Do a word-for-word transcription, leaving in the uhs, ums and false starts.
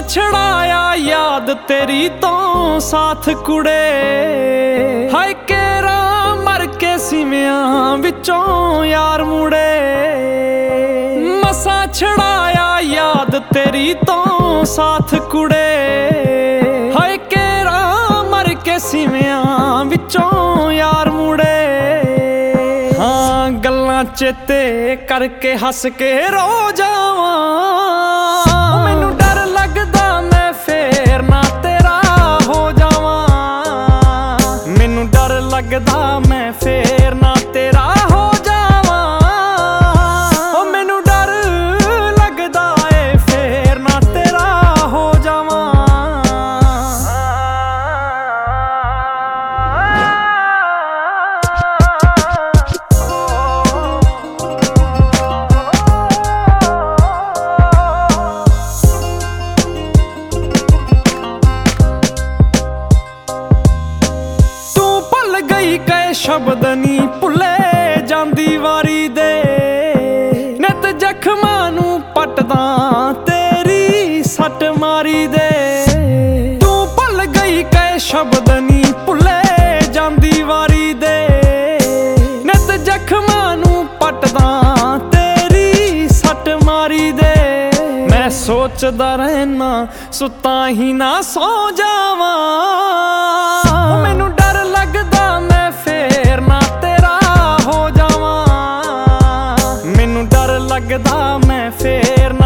छड़ाया याद तेरी तो साथ कुड़े हाय केरा मर के सिवियां विचों यार मुड़े मसा छड़ाया याद तेरी तो साथ कुड़े हाय केरा मर के सिवियां विचों यार मुड़े हाँ गल्लां चेते करके हस के रो जावां मैनू डर लगदा मैं फेर ना तेरा हो जावां मैनू डर लगदा मैं फेर ना तेरा हो जावां ओ मैनू डर लगदा ए फेर ना तेरा हो जावां कई शब्द नी भुले जांदी वारी दे नित जख्मां नू पटदा तेरी सट मारी दे तू भुल गई कई शब्द नी भुले जांदी वारी दे नित जख्मां नू पटदा तेरी सट मारी दे मैं सोचदा रहना सुता ही ना सो जावां मैनू डर लगदा फेर ना तेरा हो जावां मैनू डर लगदा मैं फेर